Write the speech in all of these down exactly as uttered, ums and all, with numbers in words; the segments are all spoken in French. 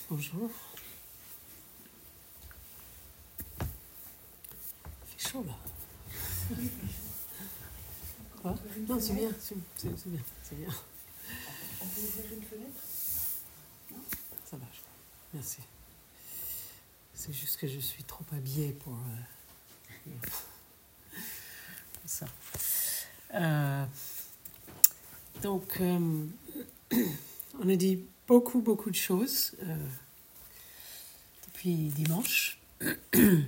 Bonjour. Il fait chaud là. Quoi ? Non, c'est bien, c'est, c'est, c'est bien, c'est bien. On peut ouvrir une fenêtre ? Non ? Ça va, je crois. Merci. C'est juste que je suis trop habillée pour, euh, pour ça. Euh, donc, euh, on a dit beaucoup, beaucoup de choses euh, depuis dimanche. euh,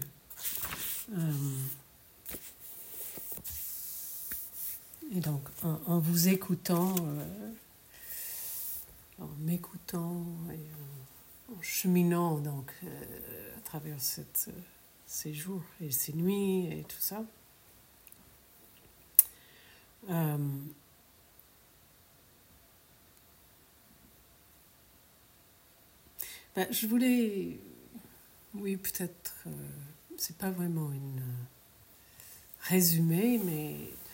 et donc, en, en vous écoutant, euh, en m'écoutant et en, en cheminant donc, euh, à travers cette, euh, ces jours et ces nuits et tout ça, euh, ben, je voulais, oui, peut-être, euh, c'est pas vraiment une euh, résumé, mais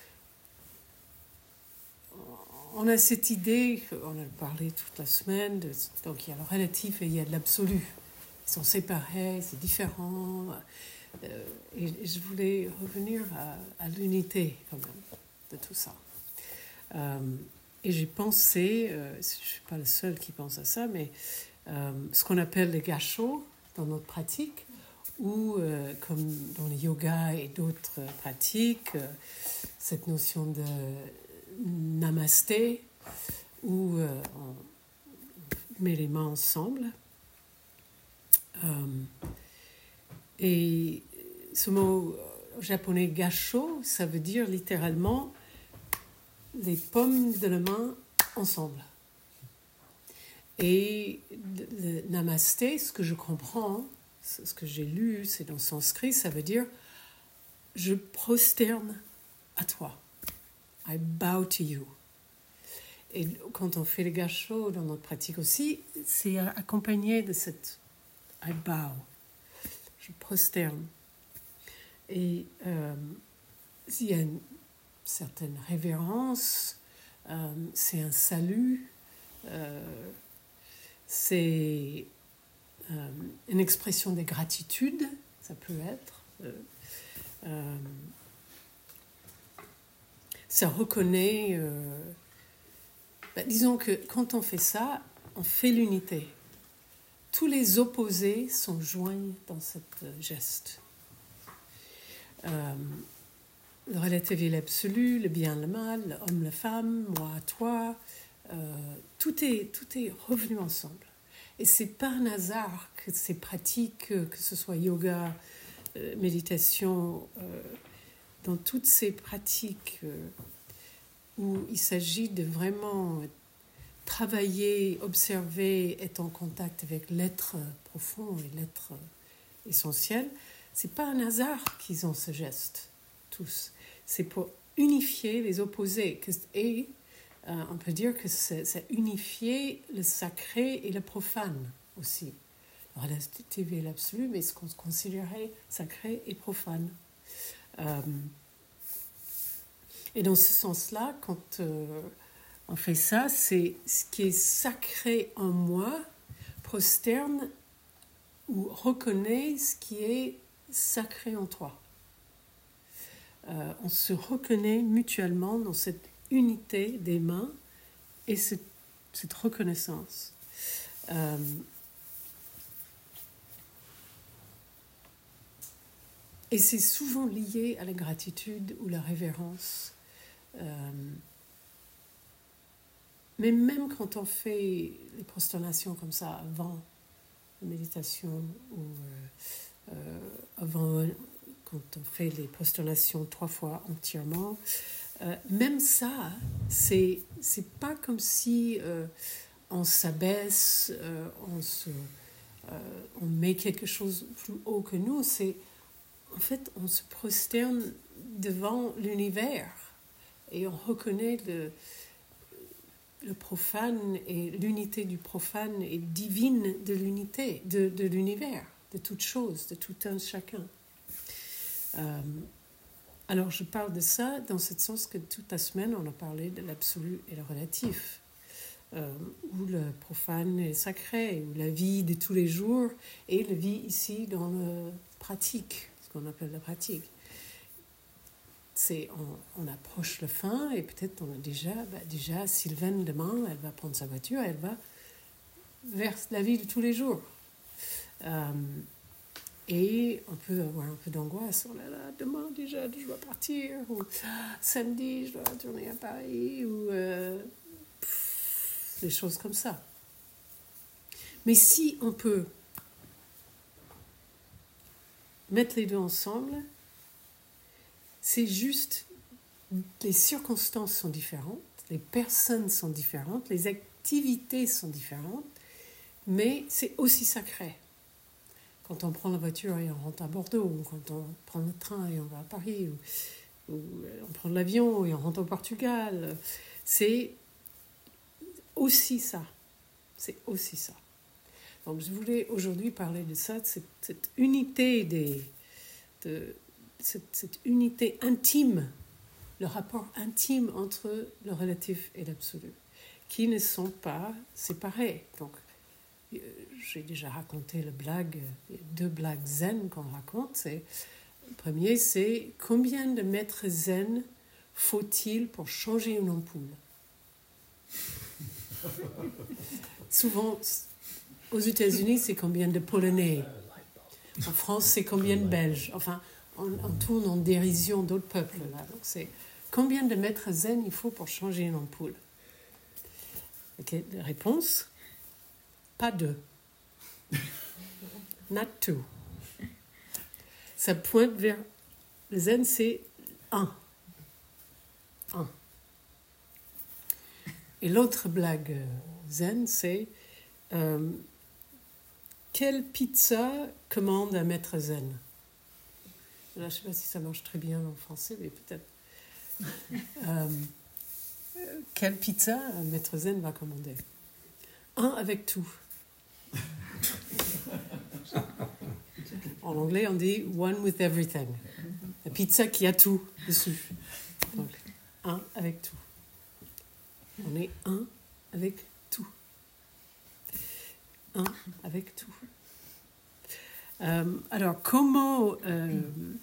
on a cette idée, on a parlé toute la semaine, de, donc il y a le relatif et il y a l'absolu. Ils sont séparés, c'est différent. Euh, et, et je voulais revenir à, à l'unité, quand même, de tout ça. Euh, et j'ai pensé, euh, je ne suis pas le seul qui pense à ça, mais euh, ce qu'on appelle les gâchots dans notre pratique, ou euh, comme dans le yoga et d'autres pratiques, euh, cette notion de namasté, où euh, on met les mains ensemble. Euh, et ce mot japonais gacho, ça veut dire littéralement les paumes de la main ensemble. Et le namasté, ce que je comprends, ce que j'ai lu, c'est dans le sanskrit, ça veut dire je prosterne à toi. I bow to you. Et quand on fait les gâchots dans notre pratique aussi, c'est accompagné de cette I bow. Je prosterne. Et euh, il y a une certaine révérence, euh, c'est un salut, euh, c'est euh, une expression de gratitude, ça peut être. Euh, euh, ça reconnaît, euh, ben, disons que quand on fait ça, on fait l'unité. Tous les opposés sont joints dans ce geste. Euh, le relatif et l'absolu, le bien, le mal, l'homme, la femme, moi, toi, euh, tout est, tout est revenu ensemble. Et c'est pas un hasard que ces pratiques, que ce soit yoga, euh, méditation, euh, dans toutes ces pratiques euh, où il s'agit de vraiment travailler, observer, être en contact avec l'être profond et l'être essentiel, c'est pas un hasard qu'ils ont ce geste, tous. C'est pour unifier les opposés. Et euh, on peut dire que c'est, c'est unifier le sacré et le profane aussi. Le relatif et l'absolu, mais ce qu'on considérait sacré et profane. Euh, et dans ce sens-là, quand euh, on fait ça, c'est ce qui est sacré en moi, prosterne ou reconnaît ce qui est sacré en toi. Euh, on se reconnaît mutuellement dans cette unité des mains et cette, cette reconnaissance. Euh, et c'est souvent lié à la gratitude ou la révérence. Euh, mais même quand on fait les prosternations comme ça avant la méditation ou euh, euh, avant... quand on fait les prosternations trois fois entièrement, euh, même ça, c'est, c'est pas comme si euh, on s'abaisse, euh, on, se, euh, on met quelque chose plus haut que nous. C'est, en fait, on se prosterne devant l'univers et on reconnaît le, le profane et l'unité du profane et divine de l'unité, de, de l'univers, de toute chose, de tout un chacun. Euh, alors je parle de ça dans ce sens que toute la semaine on a parlé de l'absolu et le relatif. euh, où le profane est sacré, où la vie de tous les jours et la vie ici dans la pratique, ce qu'on appelle la pratique. C'est, on, on approche la fin et peut-être on a déjà, bah déjà Sylvaine demain, elle va prendre sa voiture, elle va vers la vie de tous les jours. Euh, et on peut avoir un peu d'angoisse. Oh là là, demain déjà, je dois partir. Ou samedi, je dois retourner à Paris. Ou euh, pff, des choses comme ça. Mais si on peut mettre les deux ensemble, c'est juste, les circonstances sont différentes, les personnes sont différentes, les activités sont différentes, mais c'est aussi sacré. Quand on prend la voiture et on rentre à Bordeaux, ou quand on prend le train et on va à Paris, ou, ou on prend l'avion et on rentre au Portugal, c'est aussi ça. C'est aussi ça. Donc je voulais aujourd'hui parler de ça, de cette, cette unité des, de cette, cette unité intime, le rapport intime entre le relatif et l'absolu, qui ne sont pas séparés. Donc j'ai déjà raconté le blague, les deux blagues zen qu'on raconte. C'est, le premier, c'est combien de mètres zen faut-il pour changer une ampoule? Souvent, aux États-Unis, c'est combien de Polonais. En France, c'est combien de Belges. Enfin, on, on tourne en dérision d'autres peuples là. Donc c'est combien de mètres zen il faut pour changer une ampoule? Ok, la réponse, pas deux. Not two. Ça pointe vers le zen, c'est un. Un. Et l'autre blague zen, c'est euh, quelle pizza commande un maître zen? Là, je ne sais pas si ça marche très bien en français, mais peut-être. Euh, quelle pizza un maître zen va commander? Un avec tout. En anglais, on dit one with everything. La pizza qui a tout dessus. Donc, un avec tout. On est un avec tout. Un avec tout. Euh, alors, comment, euh,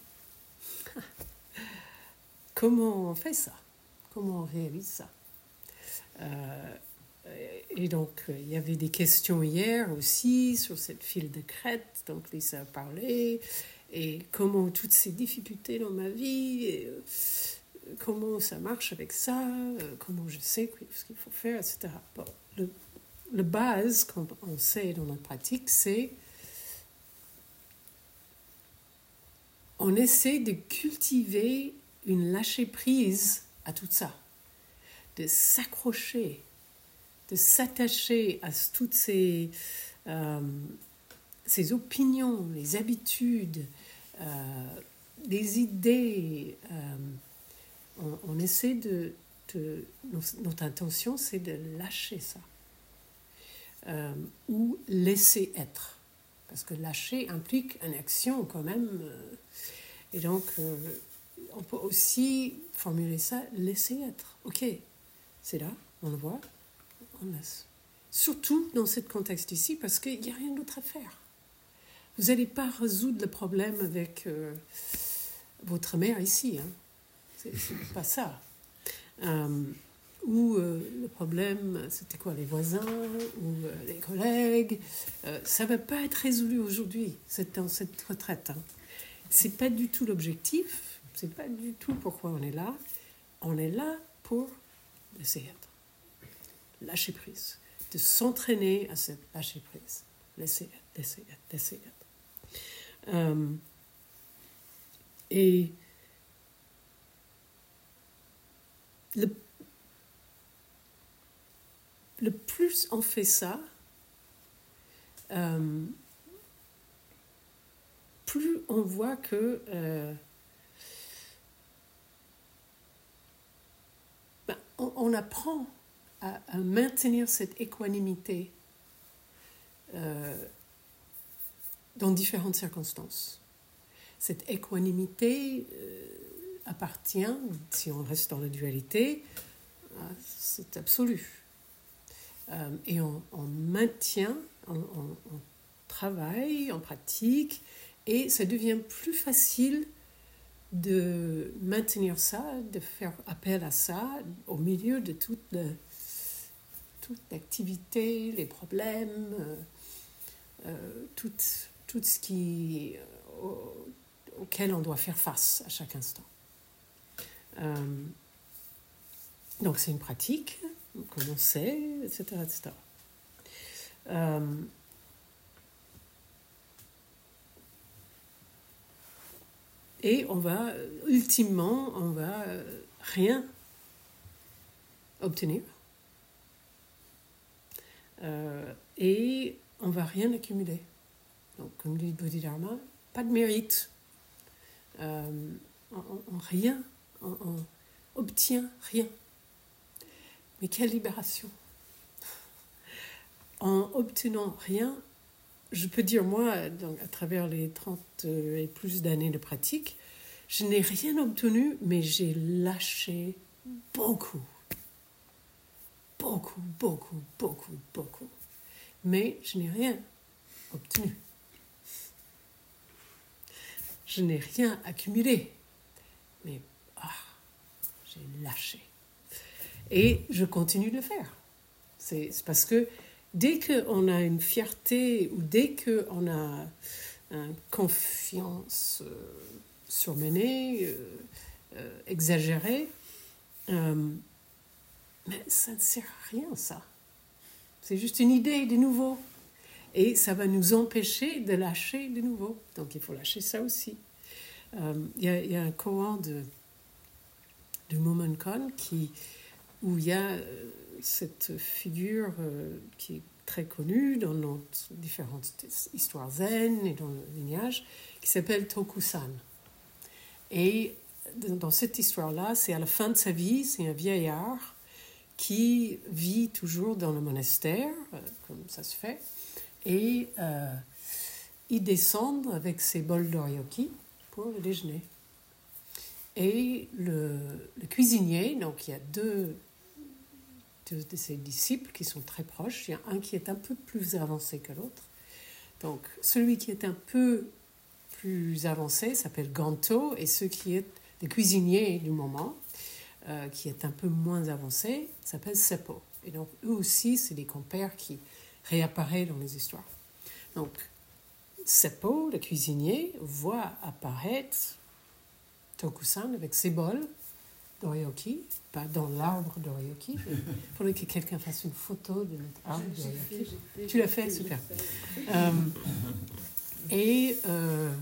comment on fait ça? Comment on réalise ça? euh, Et donc, il y avait des questions hier aussi sur cette file de crête. Donc, Lisa a parlé. Et comment toutes ces difficultés dans ma vie, et, euh, comment ça marche avec ça, euh, comment je sais ce qu'il faut faire, et cetera. Bon, le, le base qu'on on sait dans notre pratique, c'est on essaie de cultiver une lâcher-prise à tout ça, de s'accrocher, de s'attacher à toutes ces, euh, ces opinions, les habitudes, euh, les idées. Euh, on, on essaie de, de... Notre intention, c'est de lâcher ça. Euh, ou laisser être. Parce que lâcher implique une action quand même. Euh, et donc, euh, on peut aussi formuler ça, laisser être. Ok, c'est là, on le voit, on laisse. Surtout dans ce contexte ici, parce qu'il n'y a rien d'autre à faire. Vous n'allez pas résoudre le problème avec euh, votre mère ici. Hein. C'est, c'est pas ça. Euh, ou euh, le problème, c'était quoi, les voisins, ou euh, les collègues. Euh, ça ne va pas être résolu aujourd'hui, c'est dans cette retraite. Hein. Ce n'est pas du tout l'objectif, ce n'est pas du tout pourquoi on est là. On est là pour laisser être. Lâcher prise. De s'entraîner à cette lâcher prise. Laisser être, laisser être, laisser être. Euh, et le, le plus on fait ça, euh, plus on voit que euh, ben, on, on apprend à, à maintenir cette équanimité euh, dans différentes circonstances. Cette équanimité euh, appartient, si on reste dans la dualité, à cet absolu. Euh, et on, on maintient, on, on, on travaille, on pratique, et ça devient plus facile de maintenir ça, de faire appel à ça au milieu de toute, le, toute l'activité, les problèmes, euh, euh, tout, tout ce qui, euh, au, auquel on doit faire face à chaque instant. Euh, donc c'est une pratique, comme on sait, et cetera, et cetera. Euh, et on va, ultimement, on va rien obtenir. Euh, et on va rien accumuler. Donc, comme dit Bodhidharma, pas de mérite. Euh, on, on, rien, on, on obtient rien. Mais quelle libération! En obtenant rien, je peux dire, moi, donc, à travers les trente et plus d'années de pratique, je n'ai rien obtenu, mais j'ai lâché beaucoup. Beaucoup, beaucoup, beaucoup, beaucoup. Mais je n'ai rien obtenu. Je n'ai rien accumulé. Mais ah, j'ai lâché. Et je continue de le faire. C'est, c'est parce que dès qu'on a une fierté ou dès qu'on a une confiance euh, surmenée, euh, euh, exagérée, euh, mais ça ne sert à rien, ça. C'est juste une idée de nouveau. Et ça va nous empêcher de lâcher de nouveau. Donc il faut lâcher ça aussi. Euh, il y a, il y a un koan de, de Mumonkan qui, où il y a euh, cette figure euh, qui est très connue dans nos différentes histoires zen et dans le lignage, qui s'appelle Tokusan. Et dans cette histoire-là, c'est à la fin de sa vie, c'est un vieillard qui vit toujours dans le monastère, euh, comme ça se fait, et euh, il descend avec ses bols d'oryoki pour le déjeuner. Et le, le cuisinier, donc il y a deux, deux de ses disciples qui sont très proches, il y a un qui est un peu plus avancé que l'autre. Donc celui qui est un peu plus avancé s'appelle Ganto, et celui qui est le cuisinier du moment, euh, qui est un peu moins avancé, s'appelle Seppo. Et donc eux aussi, c'est des compères qui réapparaissent dans les histoires. Donc Seppo, le cuisinier, voit apparaître Tokusan avec ses bols d'oryoki, pas dans l'arbre d'oryoki. Il faudrait que quelqu'un fasse une photo de notre arbre d'oryoki. Tu l'as fait, super. Euh, et euh,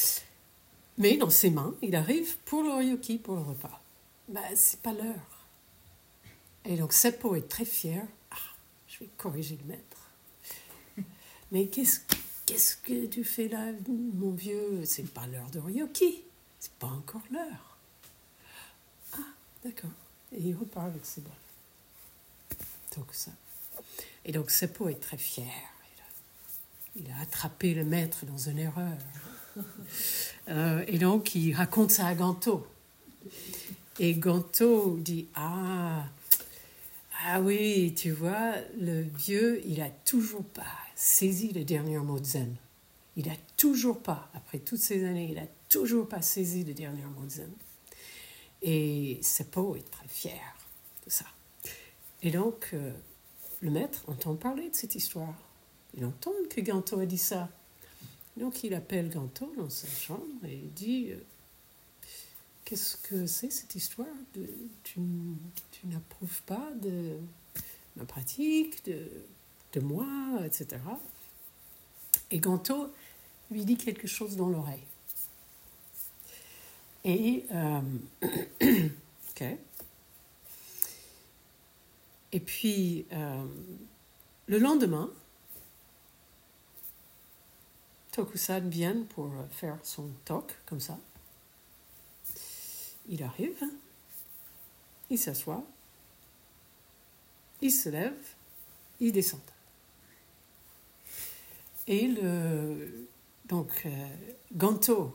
mais dans ses mains, il arrive pour l'oryoki, pour le repas. Ben, c'est pas l'heure. Et donc Seppo est très fier. Ah, je vais corriger le maître. Mais qu'est-ce, qu'est-ce que tu fais là, mon vieux? C'est pas l'heure d'oryoki. C'est pas encore l'heure. Ah, d'accord. Et il repart avec ses bols. Donc ça. Et donc Seppo est très fier. Il a, il a attrapé le maître dans une erreur. Euh, et donc il raconte ça à Ganto. Et Ganto dit, ah, ah oui, tu vois, le vieux, il a toujours pas saisi le dernier mot de zen. Il a toujours pas, après toutes ces années, il a toujours pas saisi le dernier mot de zen. Et Seppo est très fier de ça. Et donc, euh, le maître entend parler de cette histoire. Il entend que Ganto a dit ça. Donc, il appelle Ganto dans sa chambre et il dit, euh, qu'est-ce que c'est cette histoire de, tu, tu n'approuves pas de ma pratique, de, de moi, et cetera. Et Ganto lui dit quelque chose dans l'oreille. Et, euh, ok. Et puis, euh, le lendemain, Tokusan vient pour faire son talk, comme ça. Il arrive, il s'assoit, il se lève, il descend. Et le, donc, euh, Ganto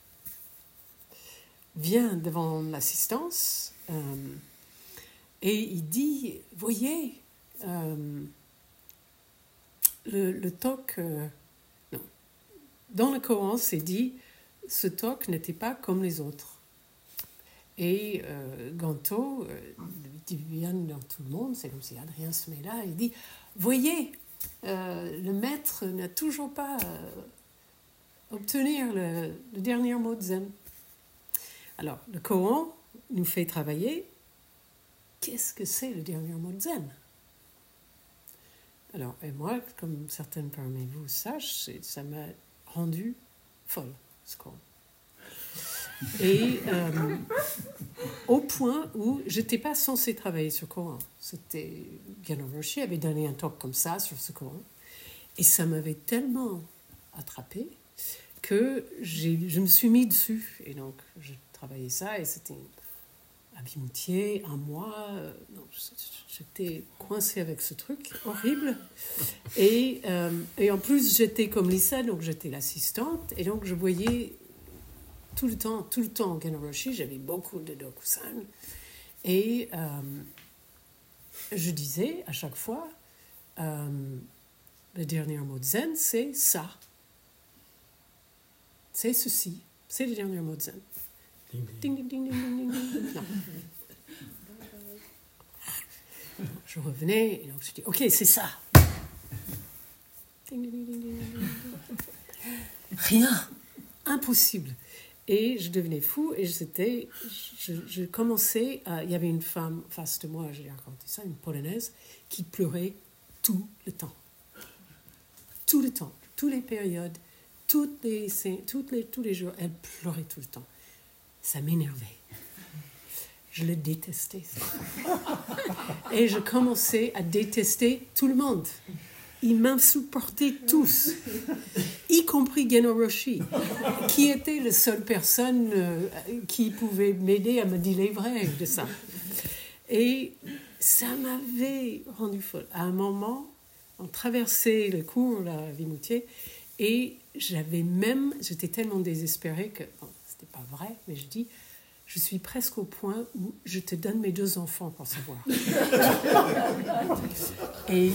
vient devant l'assistance euh, et il dit, voyez, euh, le, le talk, euh, non, dans le Coran, c'est dit, ce talk n'était pas comme les autres. Et euh, Ganto, euh, dit bien dans tout le monde, c'est comme si Adrien se met là, il dit, voyez, euh, le maître n'a toujours pas euh, obtenu le, le dernier mot de zen. Alors, le Coran nous fait travailler. Qu'est-ce que c'est le dernier mot de zen? Alors, et moi, comme certaines parmi vous sachent, ça m'a rendu folle, ce Coran. Et euh, au point où je n'étais pas censée travailler sur le Coran. C'était, Geno Roshi avait donné un talk comme ça sur ce Coran. Et ça m'avait tellement attrapée que j'ai, je me suis mis dessus. Et donc, j'ai travaillé ça et c'était un bimutier, un mois. Euh, non, j'étais coincée avec ce truc horrible. Et, euh, et en plus, j'étais comme Lisa, donc j'étais l'assistante. Et donc, je voyais tout le temps, tout le temps en Geno Roshi, j'avais beaucoup de Dokusan. Et euh, je disais à chaque fois, euh, le dernier mot de zen, c'est ça. C'est ceci. C'est le dernier mot de zen. Ding, ding, ding, ding, ding, ding, ding. Non. Je revenais, et donc je dis, ok, c'est ça. Ding, ding, ding, ding, ding, ding. Rien. Impossible. Et je devenais fou, et j'étais, je, je commençais à... Il y avait une femme face de moi, j'ai raconté ça, une Polonaise, qui pleurait tout le temps. Tout le temps. Toutes les périodes, toutes les, toutes les, tous les jours, elle pleurait tout le temps. Ça m'énervait. Je le détestais. Et je commençais à détester tout le monde. Ils m'insupportaient tous, y compris Geno Roshi, qui était la seule personne euh, qui pouvait m'aider à me délivrer de ça. Et ça m'avait rendu folle. À un moment, on traversait le cours, la Vimoutier, et j'avais même, j'étais tellement désespérée que, bon, c'était pas vrai, mais je dis, je suis presque au point où je te donne mes deux enfants pour savoir. Et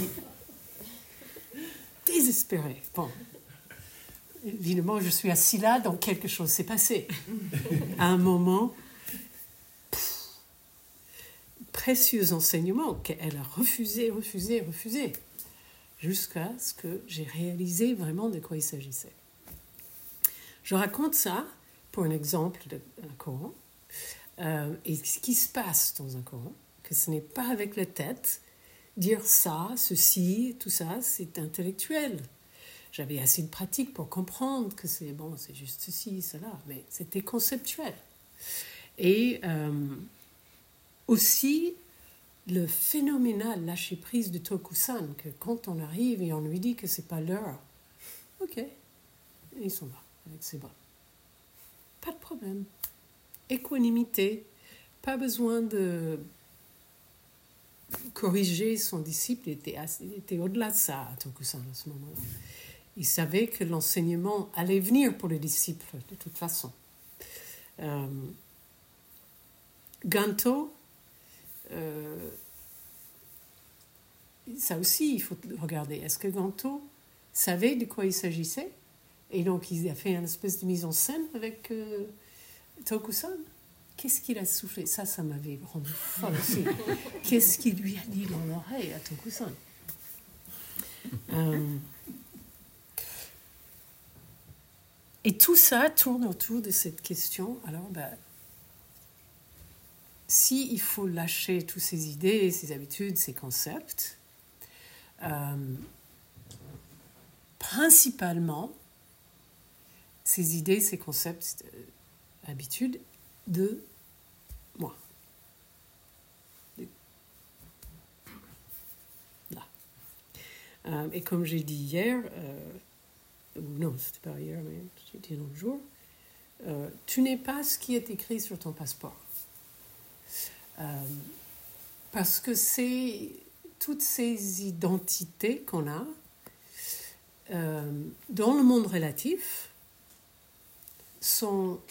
désespérée. Bon, évidemment, je suis assis là, donc quelque chose s'est passé. À un moment, pff, précieux enseignement qu'elle a refusé, refusé, refusé, jusqu'à ce que j'ai réalisé vraiment de quoi il s'agissait. Je raconte ça pour un exemple d'un Coran, euh, et ce qui se passe dans un Coran, que ce n'est pas avec la tête. Dire ça, ceci, tout ça, c'est intellectuel. J'avais assez de pratique pour comprendre que c'est bon, c'est juste ceci, cela, mais c'était conceptuel. Et euh, aussi le phénoménal lâcher-prise de Tokusan, que quand on arrive et on lui dit que c'est pas l'heure, ok, et ils sont là avec ses bras. Pas de problème. Équanimité, pas besoin de corriger son disciple, il était, il était au-delà de ça à Tokusan à ce moment-là. Il savait que l'enseignement allait venir pour le disciple de toute façon. Euh, Ganto, euh, ça aussi il faut regarder. Est-ce que Ganto savait de quoi il s'agissait? Et donc il a fait une espèce de mise en scène avec euh, Tokusan. Qu'est-ce qu'il a soufflé? Ça, ça m'avait rendu folle aussi. Qu'est-ce qu'il lui a dit dans l'oreille à Tokusan? euh, Et tout ça tourne autour de cette question. Alors, ben, si il faut lâcher toutes ces idées, ces habitudes, ces concepts, euh, principalement, ces idées, ces concepts, euh, habitudes, de moi. De... Là. Euh, et comme j'ai dit hier, euh, non, c'était pas hier, mais c'était l'autre jour, euh, tu n'es pas ce qui est écrit sur ton passeport. Euh, parce que c'est toutes ces identités qu'on a euh, dans le monde relatif sont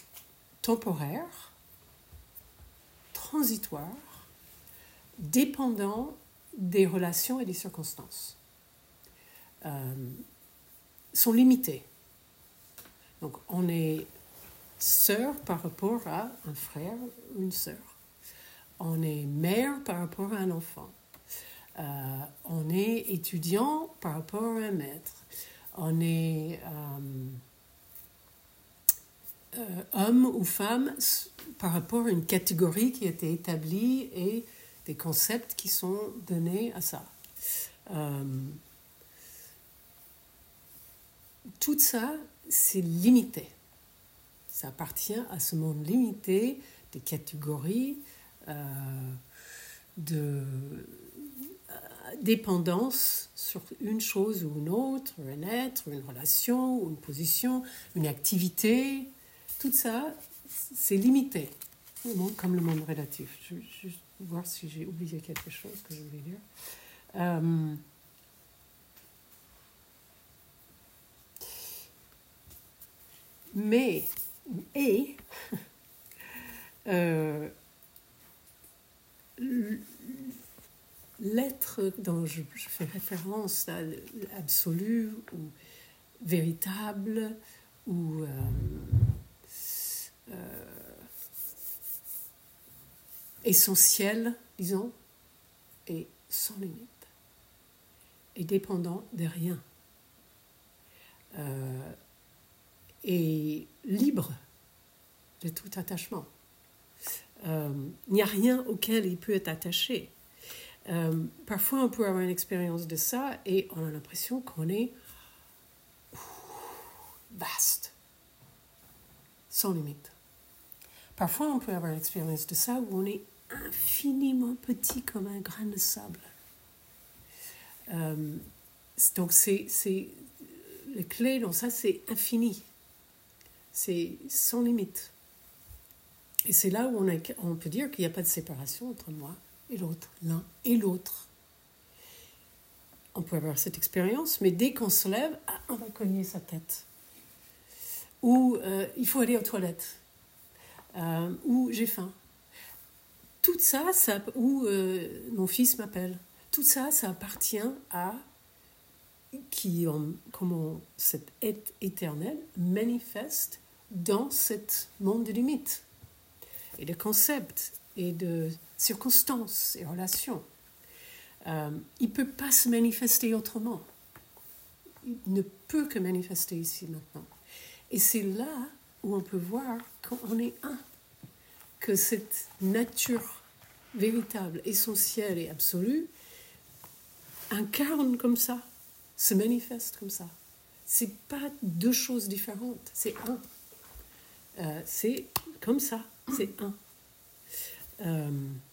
temporaires, transitoires, dépendants des relations et des circonstances euh, sont limitées. Donc, on est sœur par rapport à un frère ou une sœur. On est mère par rapport à un enfant. Euh, on est étudiant par rapport à un maître. On est euh, euh, homme ou femme par rapport à une catégorie qui a été établie et des concepts qui sont donnés à ça. Euh, tout ça, c'est limité. Ça appartient à ce monde limité des catégories, euh, de euh, dépendance sur une chose ou une autre, un être, une relation, une position, une activité. Tout ça, c'est limité, comme le monde relatif. Je vais juste voir si j'ai oublié quelque chose que je voulais dire. Euh, mais, et, euh, l'être dont je, je fais référence, là, absolu ou véritable ou euh, euh, essentiel, disons, est sans limite et dépendant de rien. Euh, et libre de tout attachement. Euh, il n'y a rien auquel il peut être attaché. Euh, parfois, on peut avoir une expérience de ça et on a l'impression qu'on est ouf, vaste, sans limite. Parfois, on peut avoir une expérience de ça où on est infiniment petit comme un grain de sable. Euh, donc, c'est, c'est, la clé dans ça, c'est infini. C'est sans limite. Et c'est là où on, a, on peut dire qu'il n'y a pas de séparation entre moi et l'autre, l'un et l'autre. On peut avoir cette expérience, mais dès qu'on se lève, ah, on va cogner sa tête. Ou euh, il faut aller aux toilettes. Euh, ou j'ai faim. Tout ça, ça ou euh, mon fils m'appelle. Tout ça, ça appartient à qui, en, comment cet être éternel manifeste dans ce monde de limites et de concepts et de circonstances et relations. Euh, il ne peut pas se manifester autrement. Il ne peut que manifester ici maintenant. Et c'est là où on peut voir qu'on est un, que cette nature véritable, essentielle et absolue incarne comme ça, se manifeste comme ça. Ce n'est pas deux choses différentes, c'est un. Euh, c'est comme ça, c'est un. Euh,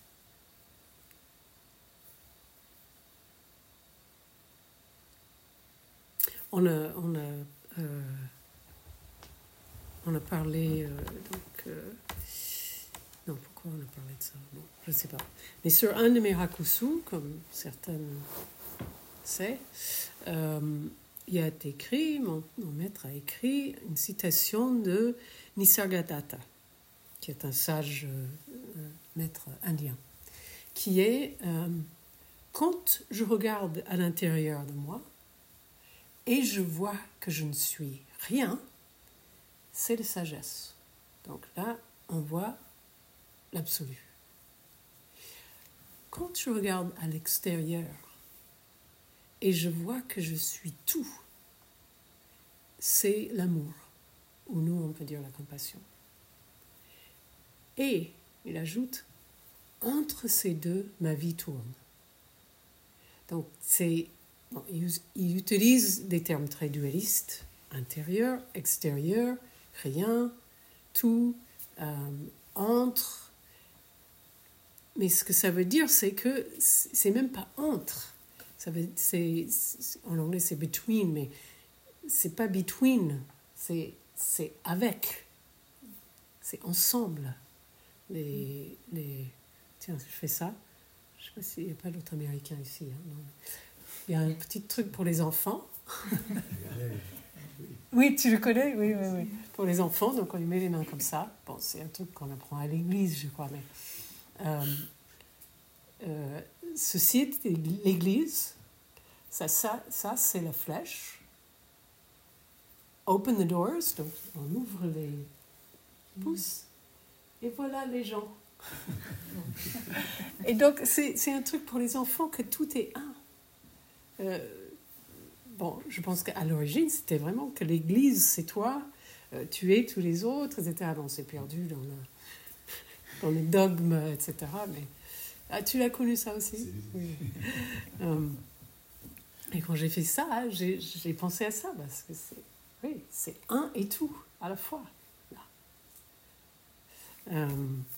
on a, on a, euh, on a parlé, euh, donc, euh, non, pourquoi on a parlé de ça? Bon, je ne sais pas. Mais sur un de mes rakusu, comme certaines savent, euh, il y a écrit, mon, mon maître a écrit une citation de Nisargadatta, qui est un sage euh, maître indien, qui est euh, « Quand je regarde à l'intérieur de moi et je vois que je ne suis rien, c'est la sagesse. » Donc là, on voit l'absolu. Quand je regarde à l'extérieur et je vois que je suis tout, c'est l'amour, ou nous on peut dire la compassion. Et, il ajoute, entre ces deux, ma vie tourne. Donc, c'est, bon, il, il utilise des termes très dualistes, intérieur, extérieur, rien, tout, euh, entre. Mais ce que ça veut dire, c'est que c'est même pas entre. Ça veut, c'est, en anglais, c'est between, mais c'est pas between, c'est, c'est avec, c'est ensemble. Les, les... Tiens, je fais ça. Je ne sais pas s'il n'y a pas d'autres Américains ici. Hein, non. Il y a un petit truc pour les enfants. Oui, tu le connais? Oui, oui, oui. Pour les enfants, donc on lui met les mains comme ça. Bon, c'est un truc qu'on apprend à l'église, je crois. Mais euh, euh, ceci est l'Église. Ça, ça, ça, c'est la flèche. Open the doors. Donc, on ouvre les pouces. Et voilà les gens. Et donc, c'est, c'est un truc pour les enfants que tout est un. Euh, bon, je pense qu'à l'origine, c'était vraiment que l'Église, c'est toi, euh, tu es tous les autres, et cetera. Bon, c'est perdu dans, le, dans les dogmes, et cetera. Mais ah, tu l'as connu ça aussi? Oui. euh, et quand j'ai fait ça, j'ai, j'ai pensé à ça, parce que c'est, oui, c'est un et tout, à la fois. Là. Euh,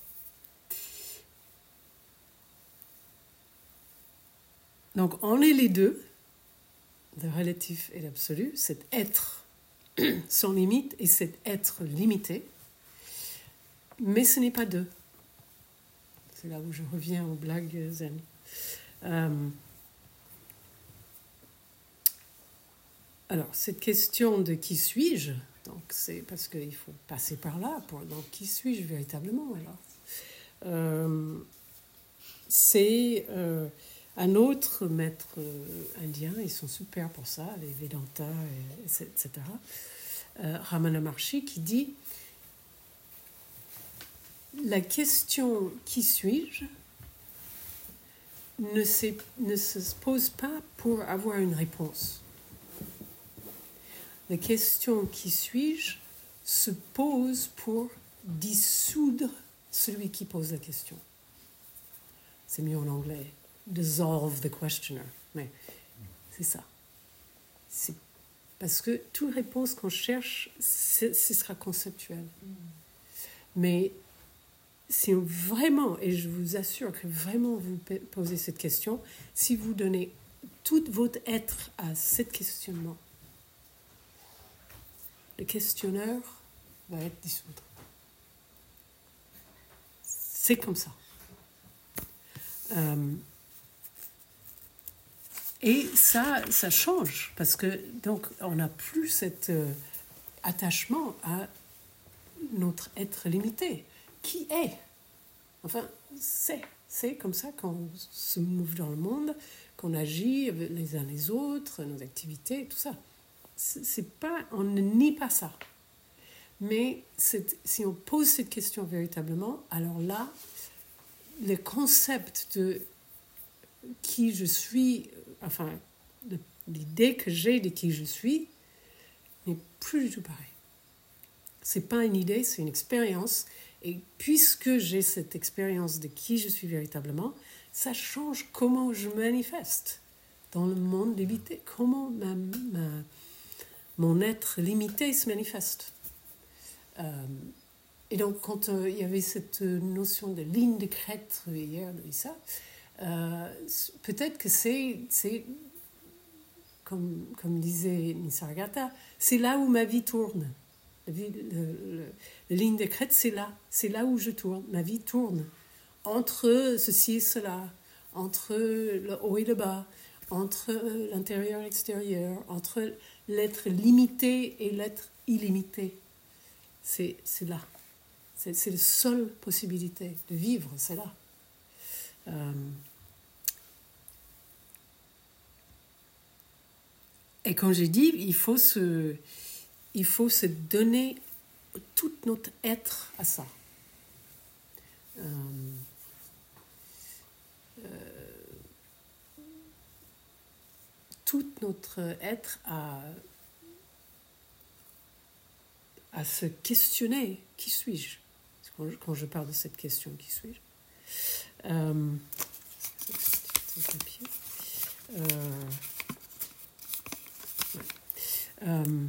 donc, on est les deux, le relatif et l'absolu, cet être sans limite et cet être limité, mais ce n'est pas deux. C'est là où je reviens aux blagues zen. Euh, alors, cette question de qui suis-je, donc c'est parce qu'il faut passer par là, pour, donc qui suis-je véritablement alors euh, c'est euh, un autre maître euh, indien, ils sont super pour ça, les Vedanta, et, et cetera, euh, Ramana Maharshi, qui dit la question qui suis-je ne, ne se pose pas pour avoir une réponse. La question qui suis-je se pose pour dissoudre celui qui pose la question. C'est mieux en anglais. Dissolve the questioner. Mais c'est ça. C'est parce que toute réponse qu'on cherche, ce sera conceptuel. Mais si vraiment, et je vous assure que vraiment vous posez cette question, si vous donnez tout votre être à ce questionnement, le questionneur va être dissous. C'est comme ça. Euh, et ça, ça change, parce que donc on n'a plus cet euh, attachement à notre être limité. Qui est? Enfin, c'est. C'est comme ça qu'on se mouve dans le monde, qu'on agit les uns les autres, nos activités, tout ça. C'est pas, on ne nie pas ça. Mais si on pose cette question véritablement, alors là, le concept de qui je suis, enfin, de, l'idée que j'ai de qui je suis, n'est plus du tout pareil. C'est pas une idée, c'est une expérience. Et puisque j'ai cette expérience de qui je suis véritablement, ça change comment je manifeste dans le monde limité, comment ma, ma, mon être limité se manifeste. Euh, et donc, quand euh, il y avait cette notion de ligne de crête hier, de ça, euh, peut-être que c'est, c'est comme, comme disait Nisargadatta, c'est là où ma vie tourne. La, vie, le, le, la ligne de crête, c'est là. C'est là où je tourne. Ma vie tourne. Entre ceci et cela, entre le haut et le bas, entre l'intérieur et l'extérieur, entre l'être limité et l'être illimité. C'est, c'est là. C'est, c'est la seule possibilité de vivre, c'est là. Euh, et comme j'ai dit, il faut se... Il faut se donner tout notre être à ça. Euh, euh, tout notre être à, à se questionner, qui suis-je? Quand je, quand je parle de cette question, qui suis-je? euh, euh, ouais. euh,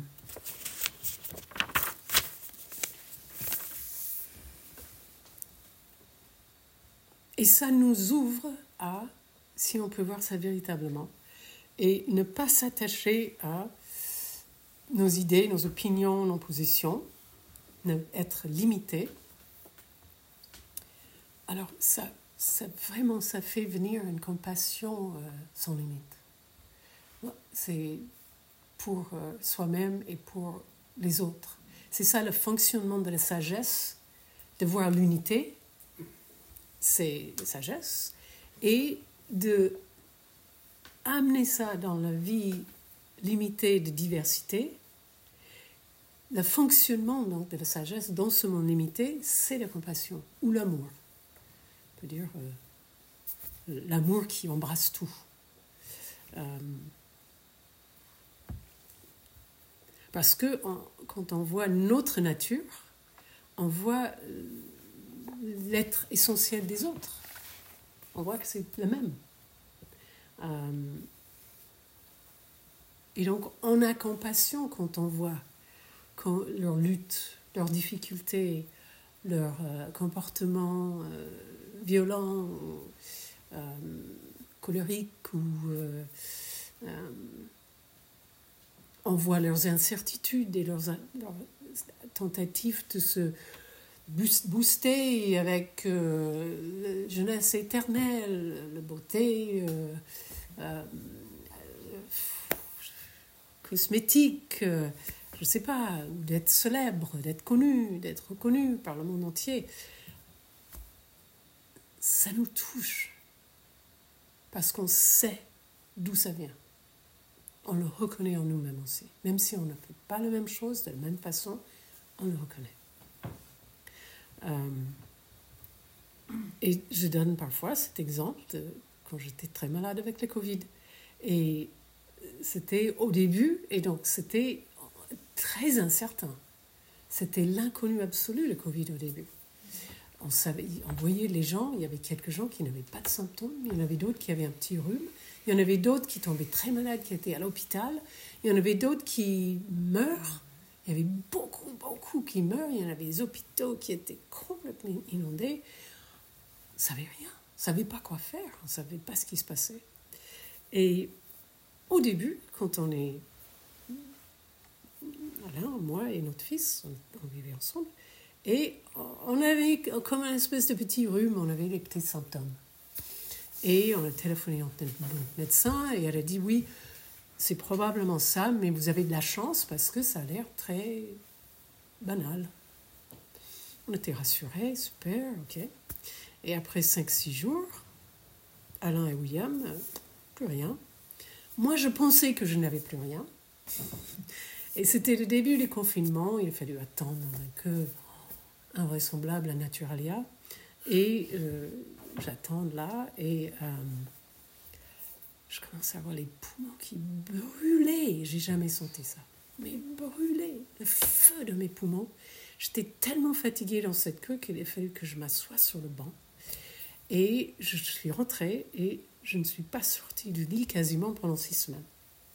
Et ça nous ouvre à, si on peut voir ça véritablement, et ne pas s'attacher à nos idées, nos opinions, nos positions, ne être limité. Alors ça, ça vraiment, ça fait venir une compassion euh, sans limite. C'est pour euh, soi-même et pour les autres. C'est ça le fonctionnement de la sagesse, de voir l'unité. C'est la sagesse, et de amener ça dans la vie limitée de diversité. Le fonctionnement donc, de la sagesse dans ce monde limité, c'est la compassion ou l'amour. On peut dire euh, l'amour qui embrasse tout. Euh, parce que on, quand on voit notre nature, on voit l'être essentiel des autres. On voit que c'est le même. Euh, et donc, on a compassion quand on voit quand leur lutte, leurs difficultés, leur euh, comportement euh, violent, euh, colérique, ou euh, euh, on voit leurs incertitudes et leurs, leurs tentatives de se booster avec euh, la jeunesse éternelle, la beauté euh, euh, cosmétique, euh, je ne sais pas, d'être célèbre, d'être connu, d'être reconnu par le monde entier. Ça nous touche parce qu'on sait d'où ça vient. On le reconnaît en nous-mêmes aussi. Même si on ne fait pas la même chose de la même façon, on le reconnaît. Euh, et je donne parfois cet exemple de quand j'étais très malade avec le Covid. Et c'était au début, et donc c'était très incertain. C'était l'inconnu absolu, le Covid, au début. On savait, on voyait les gens, il y avait quelques gens qui n'avaient pas de symptômes, il y en avait d'autres qui avaient un petit rhume, il y en avait d'autres qui tombaient très malades, qui étaient à l'hôpital, il y en avait d'autres qui meurent, il y avait beaucoup, beaucoup qui meurent, il y en avait des hôpitaux qui étaient complètement inondés. On ne savait rien, on ne savait pas quoi faire, on ne savait pas ce qui se passait. Et au début, quand on est... Voilà, moi et notre fils, on, on vivait ensemble, et on avait comme un espèce de petit rhume, on avait les petits symptômes. Et on a téléphoné à notre médecin, et elle a dit, oui, c'est probablement ça, mais vous avez de la chance parce que ça a l'air très banal. On était rassurés, super, ok. Et après cinq six jours, Alain et William, euh, plus rien. Moi, je pensais que je n'avais plus rien. Et c'était le début du confinement, il a fallu attendre un queue invraisemblable à Naturalia. Et euh, j'attends là, et euh, je commence à avoir les poumons qui brûlaient. J'ai jamais senti ça. Mais brûlaient, le feu de mes poumons. J'étais tellement fatiguée dans cette queue qu'il a fallu que je m'assoie sur le banc. Et je suis rentrée et je ne suis pas sortie du lit quasiment pendant six semaines.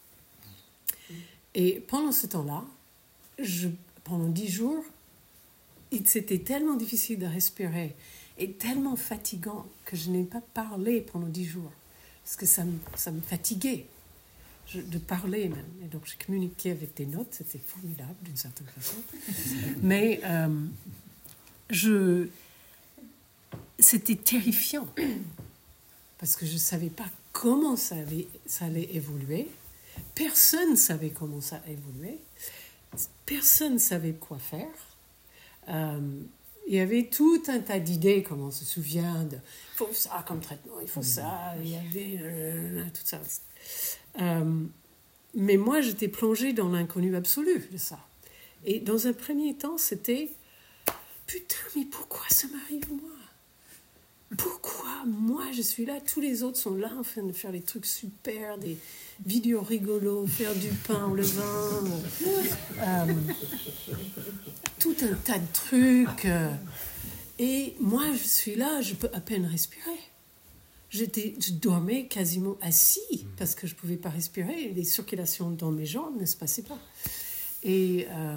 Et pendant ce temps-là, je, pendant dix jours, il, c'était tellement difficile de respirer et tellement fatigant que je n'ai pas parlé pendant dix jours. Parce que ça me, ça me fatiguait je, de parler même. Et donc, je communiquais avec des notes. C'était formidable, d'une certaine façon. Mais euh, je, c'était terrifiant. Parce que je ne savais pas comment ça, avait, ça allait évoluer. Personne ne savait comment ça évoluait. Personne ne savait quoi faire. Euh, il y avait tout un tas d'idées, comme on se souvient, de, il faut ça comme traitement, il faut ça, il y avait euh, tout ça. Euh, mais moi, j'étais plongée dans l'inconnu absolu de ça. Et dans un premier temps, c'était, putain, mais pourquoi ça m'arrive moi ? Pourquoi moi je suis là, tous les autres sont là en train de faire des trucs super, des vidéos rigolos, faire du pain au levain, euh, tout un tas de trucs. Euh, et moi je suis là, je peux à peine respirer. J'étais, je dormais quasiment assis parce que je ne pouvais pas respirer. Les circulations dans mes jambes ne se passaient pas. Et euh,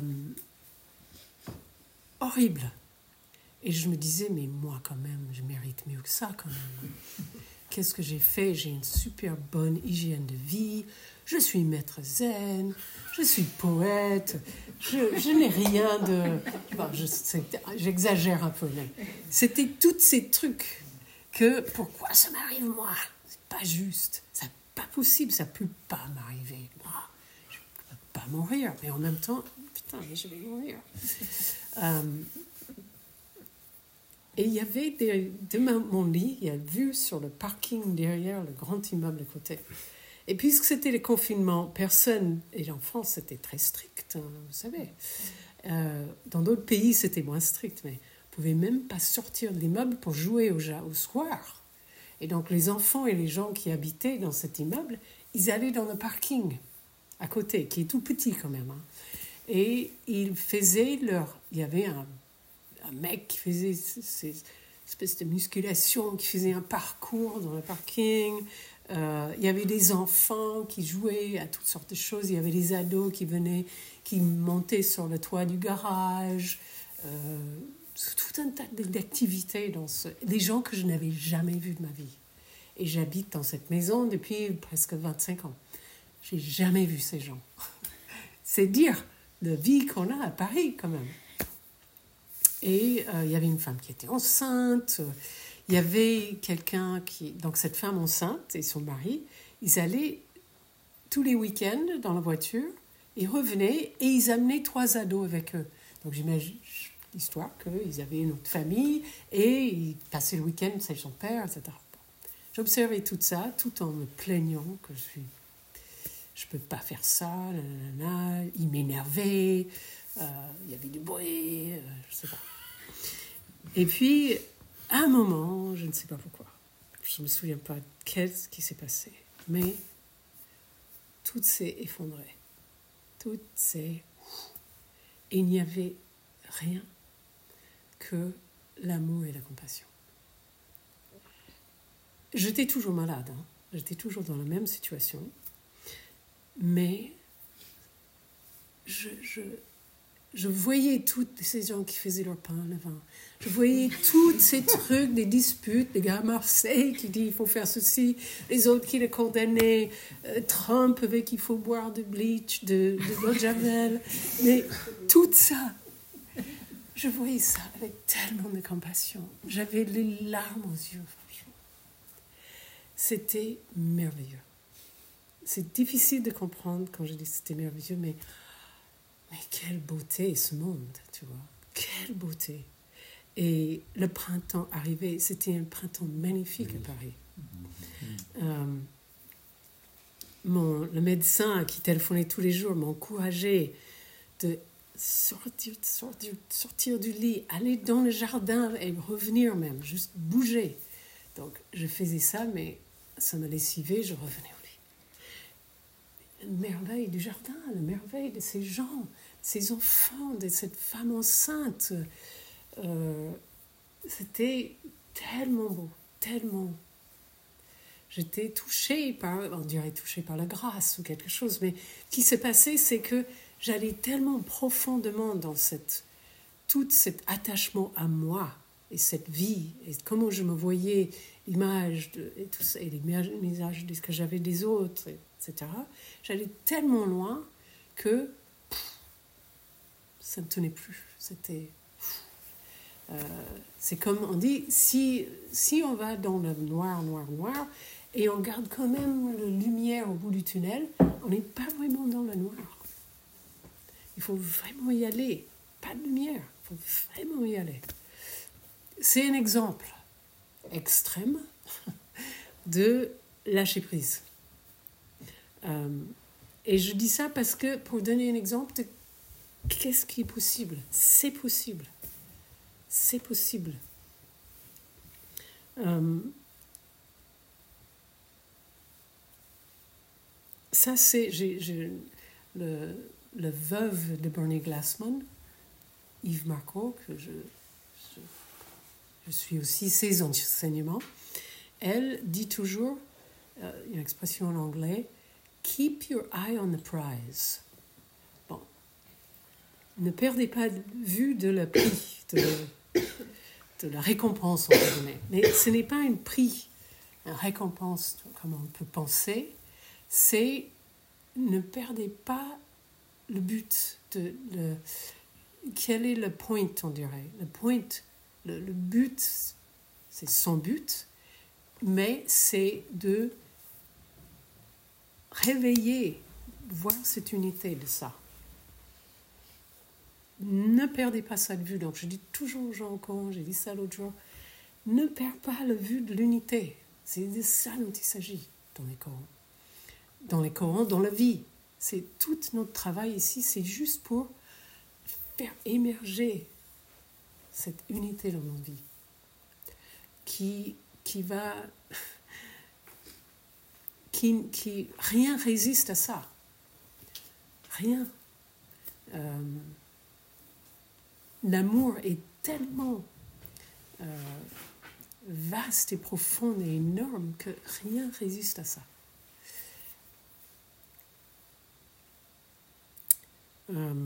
horrible. Et je me disais, mais moi, quand même, je mérite mieux que ça, quand même. Qu'est-ce que j'ai fait ? J'ai une super bonne hygiène de vie. Je suis maître zen. Je suis poète. Je, je n'ai rien de... Bon, je, j'exagère un peu, mais c'était tous ces trucs que... Pourquoi ça m'arrive, moi ? C'est pas juste. C'est pas possible. Ça peut pas m'arriver. Moi, je peux pas mourir. Mais en même temps, putain, mais je vais mourir. Euh, Et il y avait des, de mon lit, il y a vue sur le parking derrière le grand immeuble à côté. Et puisque c'était le confinement, personne, et en France c'était très strict, hein, vous savez. Euh, dans d'autres pays c'était moins strict, mais vous ne pouvez même pas sortir de l'immeuble pour jouer au, au square. Et donc les enfants et les gens qui habitaient dans cet immeuble, ils allaient dans le parking à côté, qui est tout petit quand même. Hein. Et ils faisaient leur... Il y avait un... un mec qui faisait ces espèces de musculation, qui faisait un parcours dans le parking. Euh, il y avait des enfants qui jouaient à toutes sortes de choses. Il y avait des ados qui venaient, qui montaient sur le toit du garage. Euh, tout un tas d'activités. Dans ce... Des gens que je n'avais jamais vus de ma vie. Et j'habite dans cette maison depuis presque vingt-cinq ans. Je n'ai jamais vu ces gens. C'est dire la vie qu'on a à Paris quand même. Et euh, il y avait une femme qui était enceinte, il y avait quelqu'un qui... Donc cette femme enceinte et son mari, ils allaient tous les week-ends dans la voiture, ils revenaient et ils amenaient trois ados avec eux. Donc j'imagine l'histoire qu'ils avaient une autre famille et ils passaient le week-end chez son père, et cetera. J'observais tout ça tout en me plaignant que je suis... Je ne peux pas faire ça, nanana. Il m'énervait, euh, il y avait du bruit, euh, je ne sais pas. Et puis, à un moment, je ne sais pas pourquoi, je ne me souviens pas qu'est-ce qui s'est passé, mais tout s'est effondré. Tout s'est... Et il n'y avait rien que l'amour et la compassion. J'étais toujours malade, hein. J'étais toujours dans la même situation, mais je... je Je voyais tous ces gens qui faisaient leur pain, le vin. Je voyais tous ces trucs, des disputes, des gars à Marseille qui disent il faut faire ceci, les autres qui le condamnaient, euh, Trump avec il faut boire de bleach, de, de l'eau de javel. Mais tout ça, je voyais ça avec tellement de compassion. J'avais les larmes aux yeux, franchement. C'était merveilleux. C'est difficile de comprendre quand je dis que c'était merveilleux, mais... Mais quelle beauté ce monde, tu vois. Quelle beauté. Et le printemps arrivait, c'était un printemps magnifique à Paris. Euh, mon, le médecin qui téléphonait tous les jours m'encourageait de sortir, sortir, sortir du lit, aller dans le jardin et revenir même, juste bouger. Donc je faisais ça, mais ça me lessivait, je revenais au lit. La merveille du jardin, la merveille de ces gens, ces enfants, de cette femme enceinte. Euh, c'était tellement beau, tellement. J'étais touchée par, on dirait touchée par la grâce ou quelque chose, mais ce qui s'est passé, c'est que j'allais tellement profondément dans cette, tout cet attachement à moi et cette vie, et comment je me voyais, l'image de, et tout ça, et l'image de ce que j'avais des autres, et cetera. J'allais tellement loin que pff, ça ne tenait plus. C'était, euh, c'est comme on dit, si, si on va dans le noir, noir, noir, et on garde quand même la lumière au bout du tunnel, on n'est pas vraiment dans le noir. Il faut vraiment y aller. Pas de lumière, il faut vraiment y aller. C'est un exemple extrême de lâcher prise. Euh, et je dis ça parce que, pour donner un exemple de qu'est-ce qui est possible, c'est possible. C'est possible. Euh, ça, c'est j'ai, j'ai, le, le veuve de Bernie Glassman, Yves Marco, que je, je, je suis aussi ses enseignements. Elle dit toujours, euh, une expression en anglais, keep your eye on the prize. Bon, ne perdez pas de vue de le prix, de, de la récompense, entre guillemets. Mais ce n'est pas un prix, une récompense, comme on peut penser. C'est ne perdez pas le but. De, le, quel est le point, on dirait? Le point, le, le but, c'est son but, mais c'est de réveiller, voir cette unité de ça. Ne ne perdez pas ça de vue. Donc je dis toujours aux gens au Coran, j'ai dit ça l'autre jour, ne perds pas la vue de l'unité. C'est de ça dont il s'agit dans les Corans. Dans les Corans, dans la vie. C'est tout notre travail ici, c'est juste pour faire émerger cette unité dans notre vie. Qui, qui va... Qui, qui, rien résiste à ça. Rien. Euh, l'amour est tellement euh, vaste et profond et énorme que rien résiste à ça. Euh,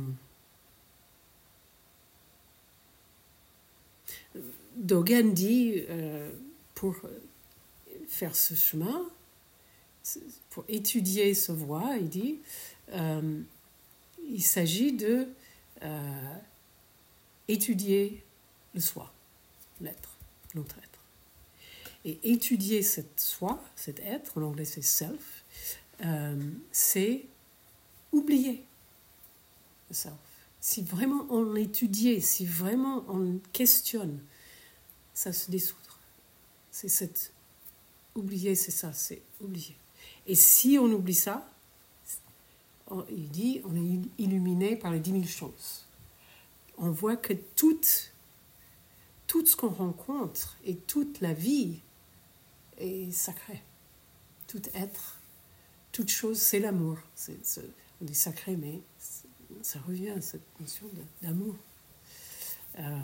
Dogen dit, euh, pour faire ce chemin, pour étudier ce voie, il dit, euh, il s'agit de euh, étudier le soi, l'être, notre être. Et étudier cette soi, cet être, en anglais c'est self, euh, c'est oublier le self. Si vraiment on l'étudie, si vraiment on questionne, ça se dissoudre. C'est cette... Oublier, c'est ça, c'est oublier. Et si on oublie ça, on, il dit, on est illuminé par les dix mille choses. On voit que tout, tout ce qu'on rencontre et toute la vie est sacré. Tout être, toute chose, c'est l'amour. C'est, c'est, on dit sacré, mais ça revient à cette notion de, d'amour. Euh,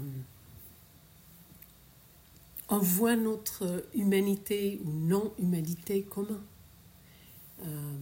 on voit notre humanité ou non-humanité commun. Euh,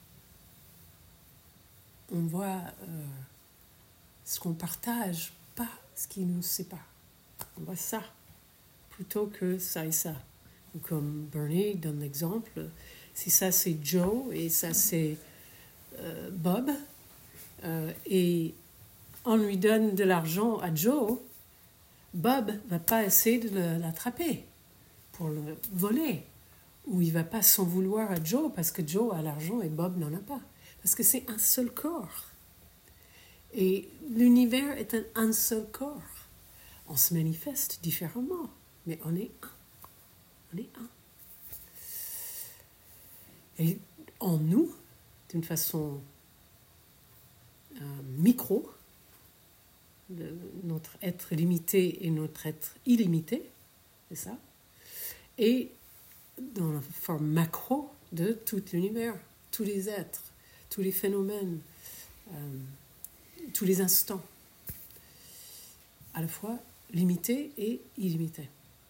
on voit euh, ce qu'on partage, pas ce qui nous sépare. On voit ça, plutôt que ça et ça. Ou comme Bernie donne l'exemple, si ça c'est Joe et ça c'est euh, Bob, euh, et on lui donne de l'argent à Joe, Bob ne va pas essayer de l'attraper pour le voler. Ou il ne va pas s'en vouloir à Joe parce que Joe a l'argent et Bob n'en a pas. Parce que c'est un seul corps. Et l'univers est un, un seul corps. On se manifeste différemment, mais on est un. On est un. Et en nous, d'une façon euh, micro, le, notre être limité et notre être illimité, c'est ça. Et dans la forme macro de tout l'univers, tous les êtres, tous les phénomènes, euh, tous les instants, à la fois limités et illimités.